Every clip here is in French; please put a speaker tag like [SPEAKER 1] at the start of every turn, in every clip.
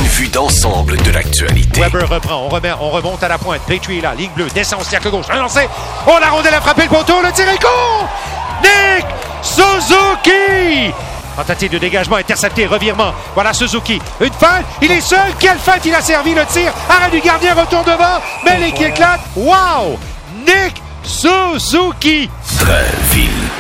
[SPEAKER 1] vue d'ensemble de l'actualité.
[SPEAKER 2] Weber reprend, on remonte à la pointe. Petrie est là, ligne bleue, descend au cercle gauche, un lancé. Oh, la rondelle a frappé le poteau, le tir est court! Nick Suzuki! Tentative de dégagement, intercepté, revirement. Voilà Suzuki. Une feinte, il est seul. Quelle feinte il a servi, le tir. Arrêt du gardien, retour devant. Mêlée qui éclate. Wow! Nick Suzuki!
[SPEAKER 1] Drainville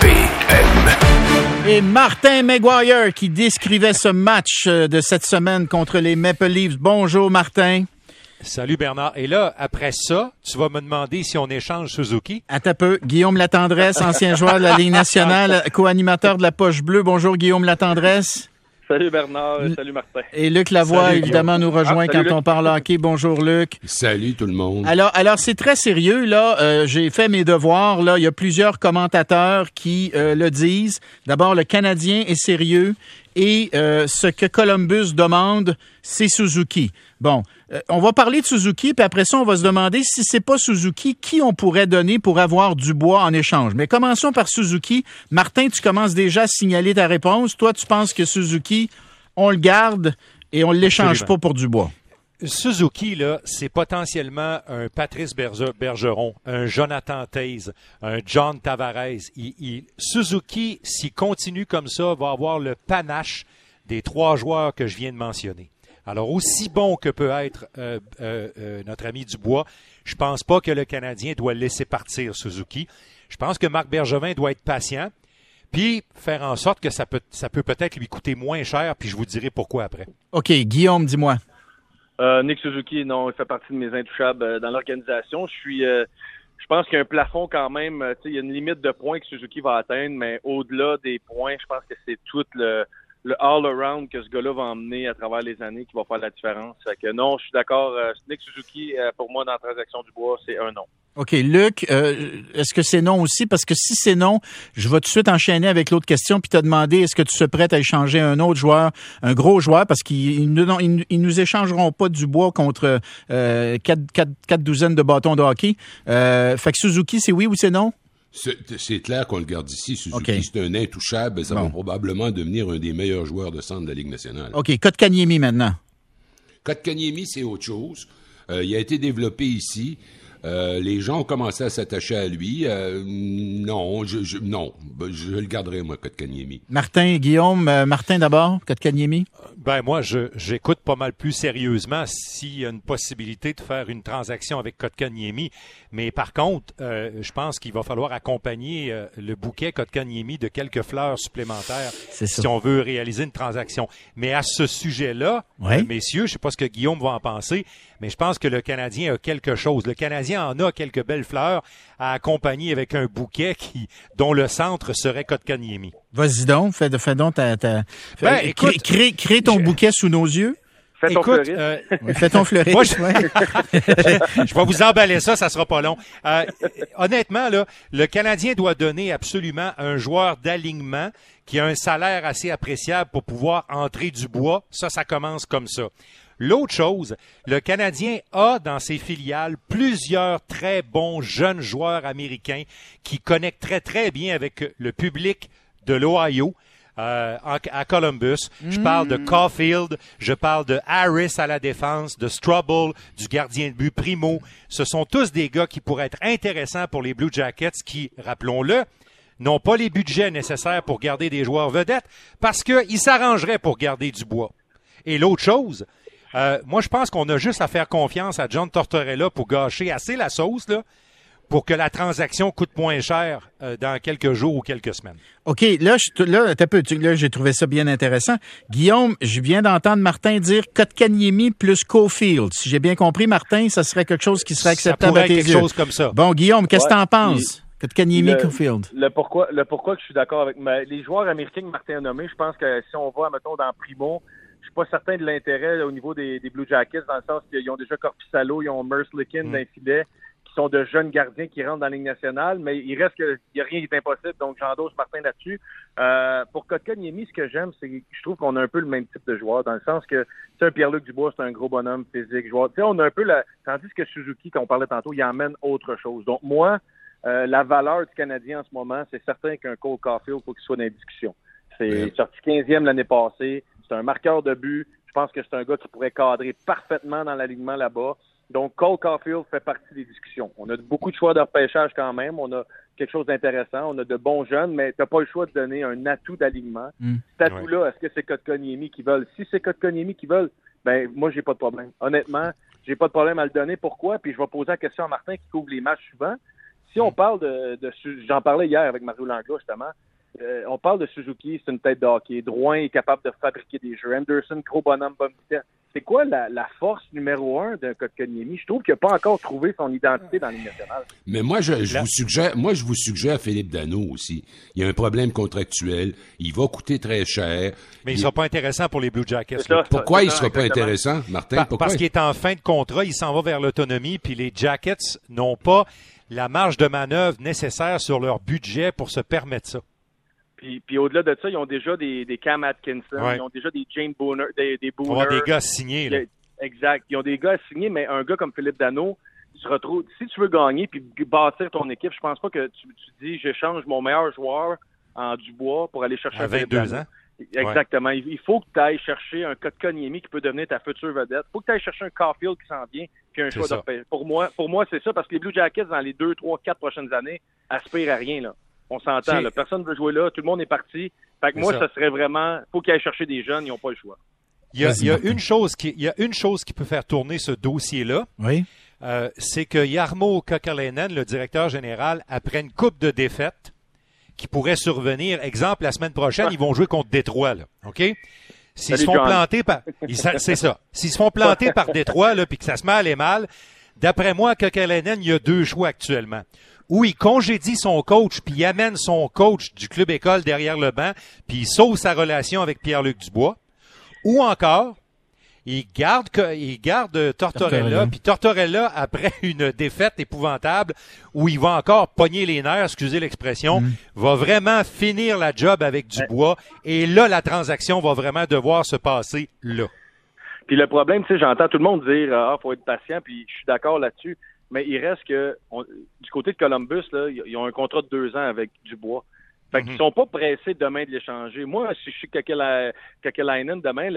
[SPEAKER 1] PM.
[SPEAKER 3] Et Martin McGuire qui décrivait ce match de cette semaine contre les Maple Leafs. Bonjour Martin.
[SPEAKER 2] Salut Bernard. Et là, après ça, tu vas me demander si on échange Suzuki?
[SPEAKER 3] Attends un peu. Guillaume Latendresse, ancien joueur de la Ligue nationale, co-animateur de la Poche Bleue. Bonjour Guillaume Latendresse.
[SPEAKER 4] Salut Bernard, salut Martin.
[SPEAKER 3] Et Luc Lavoie,
[SPEAKER 2] Salut,
[SPEAKER 3] évidemment, nous rejoint quand
[SPEAKER 4] Luc.
[SPEAKER 3] on parle hockey. Bonjour Luc.
[SPEAKER 5] Salut tout le monde.
[SPEAKER 3] Alors c'est très sérieux, là. J'ai fait mes devoirs, là. Il y a plusieurs commentateurs qui le disent. D'abord, le Canadien est sérieux et ce que Columbus demande, c'est Suzuki. Bon, on va parler de Suzuki, puis après ça, on va se demander si c'est pas Suzuki, qui on pourrait donner pour avoir Dubois en échange. Mais commençons par Suzuki. Martin, tu commences déjà à signaler ta réponse. Toi, tu penses que Suzuki, on le garde et on ne l'échange pas pour Dubois.
[SPEAKER 2] Suzuki, là, c'est potentiellement un Patrice Bergeron, un Jonathan Toews, un John Tavares. Suzuki, s'il continue comme ça, va avoir le panache des trois joueurs que je viens de mentionner. Alors, aussi bon que peut être notre ami Dubois, je pense pas que le Canadien doit laisser partir Suzuki. Je pense que Marc Bergevin doit être patient, puis faire en sorte que ça peut peut-être lui coûter moins cher, puis je vous dirai pourquoi après.
[SPEAKER 3] OK, Guillaume, dis-moi.
[SPEAKER 4] Nick Suzuki, non, il fait partie de mes intouchables dans l'organisation. Je pense qu'il y a un plafond quand même. Il y a une limite de points que Suzuki va atteindre, mais au-delà des points, je pense que c'est tout le all-around que ce gars-là va emmener à travers les années qui va faire la différence. Fait que non, je suis d'accord. Nick Suzuki, pour moi, dans la transaction du bois, c'est un non.
[SPEAKER 3] OK. Luc, est-ce que c'est non aussi? Parce que si c'est non, je vais tout de suite enchaîner avec l'autre question puis te demander est-ce que tu serais prêt à échanger un autre joueur, un gros joueur, parce qu'ils nous échangeront pas Dubois contre quatre douzaines de bâtons de hockey. Fait que Suzuki, c'est oui ou c'est non?
[SPEAKER 5] C'est clair qu'on le garde ici. Suzuki,
[SPEAKER 3] Okay.
[SPEAKER 5] C'est un intouchable. Ça va probablement devenir un des meilleurs joueurs de centre de la Ligue nationale.
[SPEAKER 3] OK. Kotkaniemi maintenant.
[SPEAKER 5] Kotkaniemi, c'est autre chose. Il a été développé ici. Les gens ont commencé à s'attacher à lui. Non, je le garderai, moi, Kotkaniemi.
[SPEAKER 3] Martin, Guillaume, Martin d'abord, Kotkaniemi.
[SPEAKER 2] Ben moi, j'écoute pas mal plus sérieusement s'il y a une possibilité de faire une transaction avec Kotkaniemi. Mais par contre, je pense qu'il va falloir accompagner le bouquet Kotkaniemi de quelques fleurs supplémentaires si on veut réaliser une transaction. Mais à ce sujet-là, messieurs, je sais pas ce que Guillaume va en penser, mais je pense que le Canadien a quelque chose. Le Canadien en a quelques belles fleurs à accompagner avec un bouquet dont le centre serait Kotkaniemi.
[SPEAKER 3] Vas-y donc, fais donc crée ton bouquet sous nos yeux.
[SPEAKER 4] Fais ton fleuriste.
[SPEAKER 3] Fais ton fleuriste.
[SPEAKER 2] Moi, je vais vous emballer ça sera pas long. Honnêtement, là, le Canadien doit donner absolument un joueur d'alignement qui a un salaire assez appréciable pour pouvoir entrer Dubois. Ça commence comme ça. L'autre chose, le Canadien a dans ses filiales plusieurs très bons jeunes joueurs américains qui connectent très, très bien avec le public de l'Ohio. À Columbus. Je parle de Caulfield, je parle de Harris à la défense, de Struble, du gardien de but Primo. Ce sont tous des gars qui pourraient être intéressants pour les Blue Jackets qui, rappelons-le, n'ont pas les budgets nécessaires pour garder des joueurs vedettes parce qu'ils s'arrangeraient pour garder Dubois. Et l'autre chose, moi je pense qu'on a juste à faire confiance à John Tortorella pour gâcher assez la sauce, là, pour que la transaction coûte moins cher dans quelques jours ou quelques semaines.
[SPEAKER 3] OK, là, j'ai trouvé ça bien intéressant. Guillaume, je viens d'entendre Martin dire Kotkaniemi plus Caulfield. Si j'ai bien compris, Martin, ça serait quelque chose qui serait acceptable à tes yeux. Ça pourrait être quelque chose
[SPEAKER 2] comme ça.
[SPEAKER 3] Bon, Guillaume, qu'est-ce que t'en penses? Kotkaniemi, Caulfield.
[SPEAKER 4] Le pourquoi que je suis d'accord avec les joueurs américains que Martin a nommés, je pense que si on va, mettons, dans Primo, je suis pas certain de l'intérêt là, au niveau des Blue Jackets, dans le sens qu'ils ont déjà Korpisalo, ils ont Merzlikins dans les filets, qui sont de jeunes gardiens qui rentrent dans la Ligue nationale, mais il reste qu'il n'y a rien qui est impossible, donc j'endosse Martin là-dessus. Pour Kotkaniemi, ce que j'aime, c'est que je trouve qu'on a un peu le même type de joueur, dans le sens que, tu sais, un Pierre-Luc Dubois, c'est un gros bonhomme physique, joueur. Tu sais, on a un peu tandis que Suzuki, qu'on parlait tantôt, il emmène autre chose. Donc, moi, la valeur du Canadien en ce moment, c'est certain qu'un Cole Caulfield, il faut qu'il soit dans les discussions. C'est sorti 15e l'année passée. C'est un marqueur de but. Je pense que c'est un gars qui pourrait cadrer parfaitement dans l'alignement là-bas. Donc, Cole Caulfield fait partie des discussions. On a beaucoup de choix de repêchage quand même. On a quelque chose d'intéressant. On a de bons jeunes, mais tu n'as pas le choix de donner un atout d'alignement. Cet atout-là, est-ce que c'est Kotkaniemi qui veulent? Si c'est Kotkaniemi qui veulent, ben moi, j'ai pas de problème. Honnêtement, j'ai pas de problème à le donner. Pourquoi? Puis je vais poser la question à Martin qui couvre les matchs souvent. Si on parle j'en parlais hier avec Mario Langlois, justement, on parle de Suzuki, c'est une tête de hockey. Drouin est capable de fabriquer des jeux. Anderson, gros bonhomme, bonne vitesse. C'est quoi la force numéro 1 d'un Kotkaniemi? Je trouve qu'il n'a pas encore trouvé son identité dans la Ligue nationale.
[SPEAKER 5] Mais moi, je vous suggère Philippe Danault aussi. Il y a un problème contractuel. Il va coûter très cher.
[SPEAKER 2] Mais il ne sera pas intéressant pour les Blue Jackets.
[SPEAKER 5] Pourquoi il ne sera pas intéressant, Martin?
[SPEAKER 2] Parce qu'il est en fin de contrat, il s'en va vers l'autonomie, puis les Jackets n'ont pas la marge de manœuvre nécessaire sur leur budget pour se permettre ça.
[SPEAKER 4] Puis au-delà de ça, ils ont déjà des Cam Atkinson, ils ont déjà des James Booner, des Booner.
[SPEAKER 2] On va avoir des gars signés, là.
[SPEAKER 4] Exact. Ils ont des gars signés, mais un gars comme Philippe Danault, tu se retrouves, si tu veux gagner puis bâtir ton équipe, je pense pas que tu dis j'échange mon meilleur joueur en Dubois pour aller chercher
[SPEAKER 2] à 22 ans.
[SPEAKER 4] Exactement. Ouais. Il faut que tu ailles chercher un Kotkaniemi qui peut devenir ta future vedette. Il faut que tu ailles chercher un Caulfield qui s'en vient, puis un choix de repêchage. Pour moi, c'est ça, parce que les Blue Jackets, dans les 2, 3, 4 prochaines années, aspirent à rien, là. On s'entend, là. Personne ne veut jouer là, tout le monde est parti. Fait que moi, ça serait vraiment, faut qu'ils aillent chercher des jeunes, ils n'ont pas le choix.
[SPEAKER 2] Il y a une chose qui peut faire tourner ce dossier-là.
[SPEAKER 3] Oui.
[SPEAKER 2] C'est que Jarmo Kekalainen, le directeur général, après une coupe de défaites qui pourrait survenir, exemple, la semaine prochaine, ils vont jouer contre Détroit, là. OK? S'ils se font planter par, c'est ça. S'ils se font planter par Détroit, là, puis que ça se met à aller mal, d'après moi, Kekalainen, il y a 2 choix actuellement. Où il congédie son coach, puis il amène son coach du club école derrière le banc, puis il sauve sa relation avec Pierre-Luc Dubois. Ou encore, il garde Tortorella, puis Tortorella, après une défaite épouvantable, où il va encore pogner les nerfs, excusez l'expression, va vraiment finir la job avec Dubois, et là, la transaction va vraiment devoir se passer là.
[SPEAKER 4] Puis le problème, tu sais, j'entends tout le monde dire faut être patient, puis je suis d'accord là-dessus. Mais il reste que, du côté de Columbus, là, ils ont un contrat de 2 ans avec Dubois. Fait qu'ils sont pas pressés demain de l'échanger. Moi, si je suis Kekalainen demain,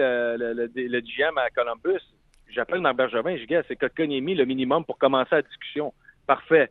[SPEAKER 4] le GM à Columbus, j'appelle Marc Bergevin, je dis, c'est Kotkaniemi le minimum pour commencer la discussion. Parfait.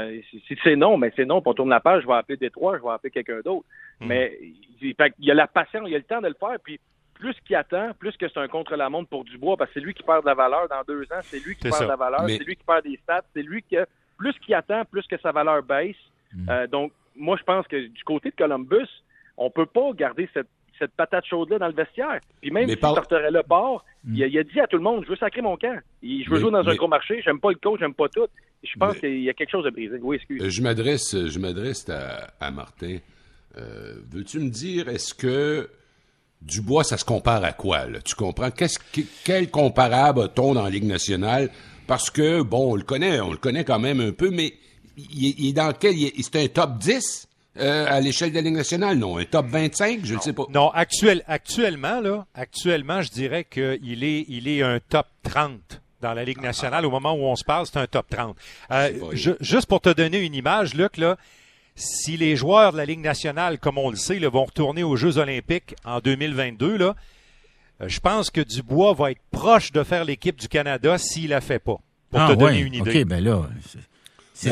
[SPEAKER 4] Si c'est non, mais c'est non, puis on tourne la page, je vais appeler Détroit, je vais appeler quelqu'un d'autre. Mais il y a la patience, il y a le temps de le faire, puis plus qu'il attend, plus que c'est un contre-la-montre pour Dubois, parce que c'est lui qui perd de la valeur dans 2 ans, c'est lui qui perd de la valeur, c'est lui qui perd des stats, c'est lui que, plus qu'il attend, plus que sa valeur baisse. Donc, moi, je pense que du côté de Columbus, on peut pas garder cette patate chaude-là dans le vestiaire. Puis même si Tortorella part, il a dit à tout le monde, je veux sacrer mon camp. Je veux jouer dans un gros marché, j'aime pas le coach, j'aime pas tout. Je pense qu'il y a quelque chose de brisé. Oui, excuse.
[SPEAKER 5] Je m'adresse à Martin. Veux-tu me dire, est-ce que Dubois, ça se compare à quoi, là? Tu comprends? Quel comparable a-t-on dans la Ligue nationale? Parce que, bon, on le connaît quand même un peu, mais il est dans quel? C'est un top 10 à l'échelle de la Ligue nationale? Non, un top 25? Je ne sais pas. Non,
[SPEAKER 2] actuellement, je dirais qu'il est un top 30 dans la Ligue nationale. Au moment où on se parle, c'est un top 30. Juste pour te donner une image, Luc, là, si les joueurs de la Ligue nationale, comme on le sait, là, vont retourner aux Jeux olympiques en 2022, là, je pense que Dubois va être proche de faire l'équipe du Canada s'il la fait pas. Pour te donner une idée.
[SPEAKER 3] OK, ben là, c'est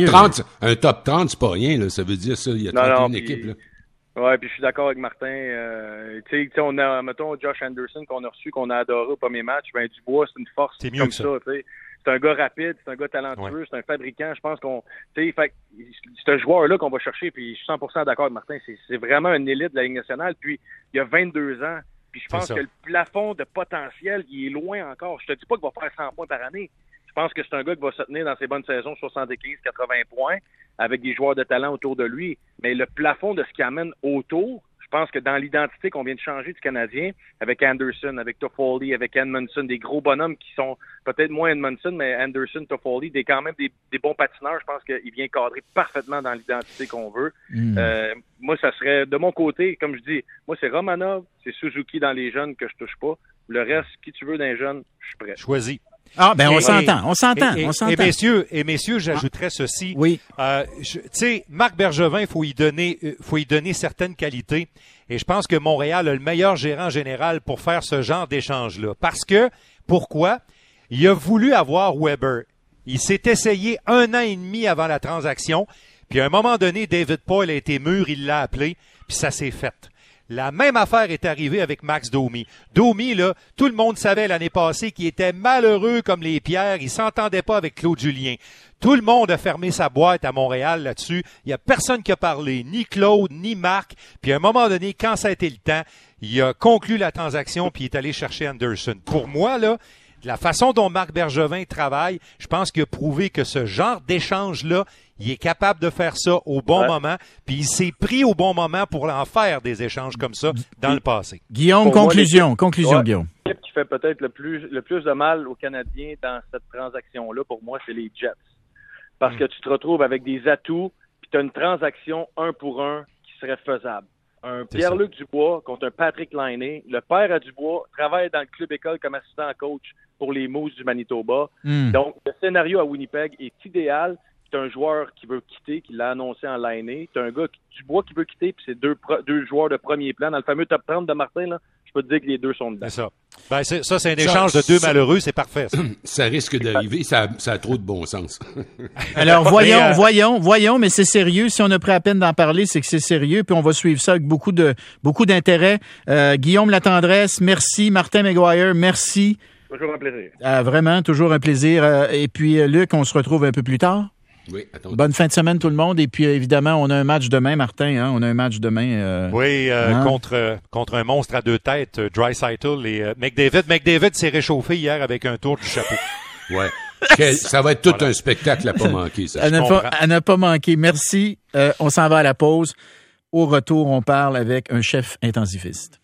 [SPEAKER 5] un top 30, c'est pas rien, là. Ça veut dire ça, il y a 31 équipes, là.
[SPEAKER 4] Ouais, puis je suis d'accord avec Martin. Tu sais, on a, mettons, Josh Anderson qu'on a reçu, qu'on a adoré au premier match. Ben, Dubois, c'est une force.
[SPEAKER 2] C'est mieux
[SPEAKER 4] comme
[SPEAKER 2] que ça.
[SPEAKER 4] Tu sais. C'est un gars rapide, c'est un gars talentueux, c'est un fabricant. Je pense qu'on, tu sais, fait c'est un joueur-là qu'on va chercher. Puis je suis 100% d'accord avec Martin. C'est vraiment une élite de la Ligue nationale. Puis il a 22 ans. Puis je pense que le plafond de potentiel, il est loin encore. Je te dis pas qu'il va faire 100 points par année. Je pense que c'est un gars qui va se tenir dans ses bonnes saisons 75-80 points avec des joueurs de talent autour de lui. Mais le plafond de ce qui amène autour, je pense que dans l'identité qu'on vient de changer du Canadien, avec Anderson, avec Toffoli, avec Edmondson, des gros bonhommes qui sont peut-être moins Edmondson, mais Anderson, Toffoli, quand même des bons patineurs. Je pense qu'il vient cadrer parfaitement dans l'identité qu'on veut. Moi, ça serait, de mon côté, comme je dis, moi, c'est Romanov, c'est Suzuki dans les jeunes que je touche pas. Le reste, qui tu veux d'un jeune, je suis prêt.
[SPEAKER 2] Choisis.
[SPEAKER 3] Ah, ben on s'entend.
[SPEAKER 2] Et messieurs, j'ajouterais ceci.
[SPEAKER 3] Oui.
[SPEAKER 2] Tu sais, Marc Bergevin, faut y donner certaines qualités. Et je pense que Montréal a le meilleur gérant général pour faire ce genre d'échange-là. Parce que, pourquoi? Il a voulu avoir Weber. Il s'est essayé 1 an et demi avant la transaction. Puis à un moment donné, David Poile a été mûr, il l'a appelé, puis ça s'est fait. La même affaire est arrivée avec Max Domi. Domi, là, tout le monde savait l'année passée qu'il était malheureux comme les pierres. Il s'entendait pas avec Claude Julien. Tout le monde a fermé sa boîte à Montréal là-dessus. Il y a personne qui a parlé, ni Claude, ni Marc. Puis à un moment donné, quand ça a été le temps, il a conclu la transaction puis il est allé chercher Anderson. Pour moi, là, la façon dont Marc Bergevin travaille, je pense qu'il a prouvé que ce genre d'échange-là, il est capable de faire ça au bon moment, puis il s'est pris au bon moment pour en faire des échanges comme ça dans le passé.
[SPEAKER 3] Guillaume, conclusion, Guillaume.
[SPEAKER 4] L'équipe qui fait peut-être le plus de mal aux Canadiens dans cette transaction-là, pour moi, c'est les Jets. Parce que tu te retrouves avec des atouts, puis tu as une transaction 1 pour 1 qui serait faisable. Un Pierre-Luc Dubois contre un Patrick Laine. Le père à Dubois travaille dans le club école comme assistant coach pour les Moose du Manitoba. Donc, le scénario à Winnipeg est idéal. Tu as un joueur qui veut quitter, qui l'a annoncé en Laine. Tu as un gars, Dubois, qui veut quitter, puis c'est deux joueurs de premier plan. Dans le fameux top 30 de Martin, là, je peux te dire que les deux sont dedans.
[SPEAKER 2] C'est ça. Ben, c'est un échange de deux malheureux, c'est parfait.
[SPEAKER 5] Ça risque d'arriver, ça a trop de bon sens.
[SPEAKER 3] Alors, voyons, mais c'est sérieux. Si on a pris à peine d'en parler, c'est que c'est sérieux, puis on va suivre ça avec beaucoup d'intérêt. Guillaume Latendresse, merci. Martin McGuire, merci.
[SPEAKER 4] Toujours un plaisir.
[SPEAKER 3] Vraiment, toujours un plaisir. Et puis, Luc, on se retrouve un peu plus tard.
[SPEAKER 5] Oui, attends.
[SPEAKER 3] Bonne fin de semaine tout le monde. Et puis évidemment, on a un match demain, Martin. Hein? On a un match demain.
[SPEAKER 2] Contre un monstre à deux têtes, Draisaitl et McDavid. McDavid s'est réchauffé hier avec un tour du chapeau.
[SPEAKER 5] Ouais. Ça va être tout un spectacle à pas manquer, ça.
[SPEAKER 3] À ne pas manquer. Merci. On s'en va à la pause. Au retour, on parle avec un chef intensiviste.